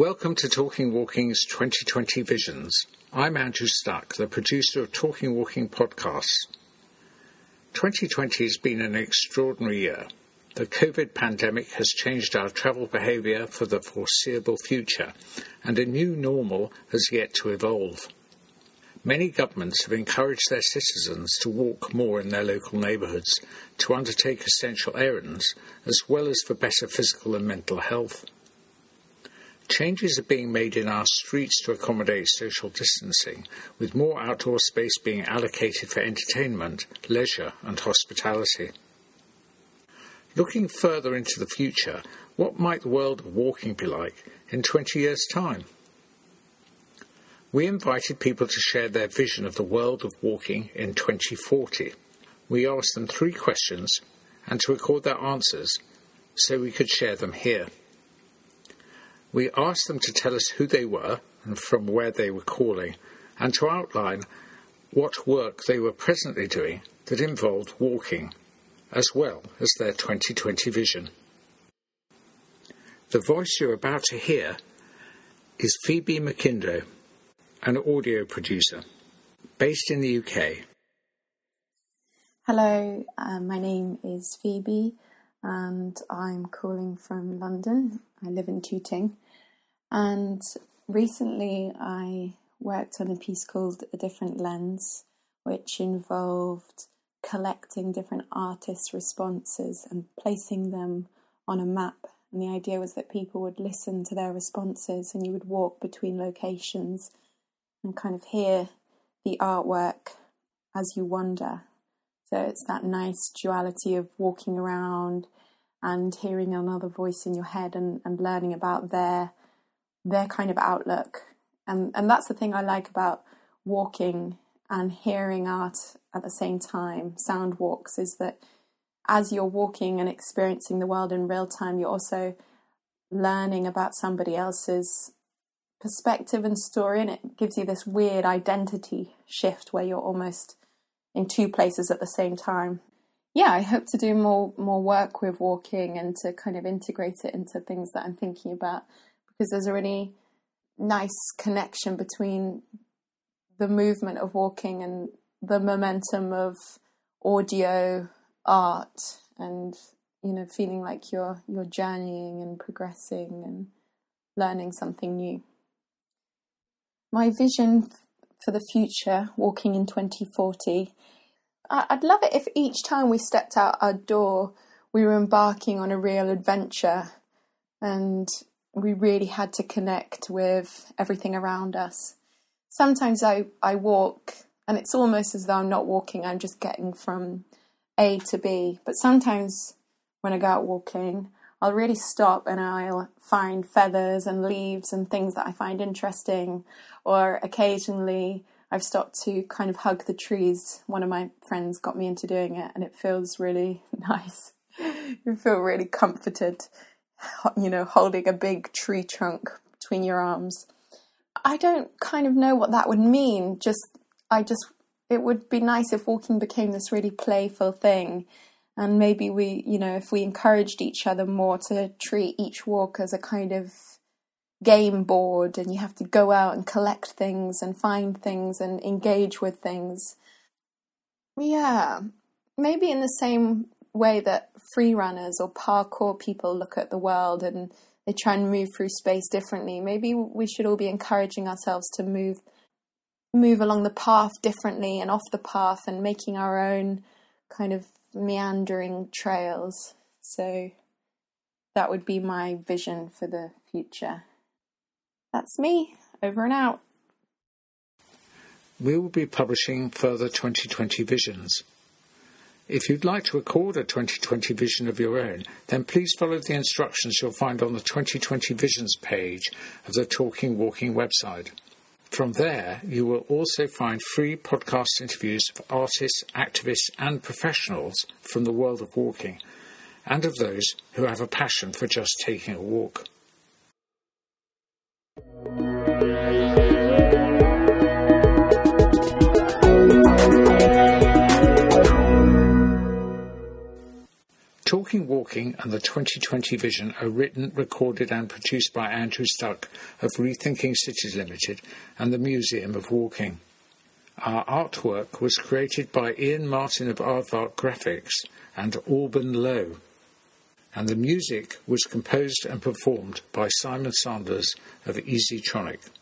Welcome to Talking Walking's 2020 Visions. I'm Andrew Stuck, the producer of Talking Walking podcasts. 2020 has been an extraordinary year. The COVID pandemic has changed our travel behaviour for the foreseeable future, and a new normal has yet to evolve. Many governments have encouraged their citizens to walk more in their local neighbourhoods, to undertake essential errands, as well as for better physical and mental health. Changes are being made in our streets to accommodate social distancing, with more outdoor space being allocated for entertainment, leisure and hospitality. Looking further into the future, what might the world of walking be like in 20 years' time? We invited people to share their vision of the world of walking in 2040. We asked them 3 questions and to record their answers so we could share them here. We asked them to tell us who they were and from where they were calling, and to outline what work they were presently doing that involved walking, as well as their 2020 vision. The voice you're about to hear is Phoebe McIndoe, an audio producer, based in the UK. Hello, my name is Phoebe and I'm calling from London. I live in Tooting, and recently I worked on a piece called A Different Lens, which involved collecting different artists' responses and placing them on a map. And the idea was that people would listen to their responses and you would walk between locations and kind of hear the artwork as you wander. So it's that nice duality of walking around and hearing another voice in your head and learning about their kind of outlook. And that's the thing I like about walking and hearing art at the same time, sound walks, is that as you're walking and experiencing the world in real time, you're also learning about somebody else's perspective and story, and it gives you this weird identity shift where you're almost in 2 places at the same time. Yeah, I hope to do more work with walking and to kind of integrate it into things that I'm thinking about, because there's a really nice connection between the movement of walking and the momentum of audio art, and feeling like you're journeying and progressing and learning something new. My vision for the future, walking in 2040, I'd love it if each time we stepped out our door, we were embarking on a real adventure and we really had to connect with everything around us. Sometimes I walk and it's almost as though I'm not walking, I'm just getting from A to B. But sometimes when I go out walking, I'll really stop and I'll find feathers and leaves and things that I find interesting. Or occasionally I've stopped to kind of hug the trees. One of my friends got me into doing it and it feels really nice. You feel really comforted, holding a big tree trunk between your arms. I don't kind of know what that would mean. It would be nice if walking became this really playful thing. And maybe if we encouraged each other more to treat each walk as a kind of game board, and you have to go out and collect things and find things and engage with things. Yeah, maybe in the same way that free runners or parkour people look at the world and they try and move through space differently. Maybe we should all be encouraging ourselves to move along the path differently and off the path and making our own kind of meandering trails. So that would be my vision for the future. That's me, over and out. We will be publishing further 2020 visions. If you'd like to record a 2020 vision of your own, then please follow the instructions you'll find on the 2020 visions page of the Talking Walking website. From there, you will also find free podcast interviews of artists, activists and professionals from the world of walking, and of those who have a passion for just taking a walk. Talking Walking and the 2020 Vision are written, recorded and produced by Andrew Stuck of Rethinking Cities Limited and the Museum of Walking. Our artwork was created by Ian Martin of Aardvark Graphics and Alban Lowe, and the music was composed and performed by Simon Sanders of Easytronic.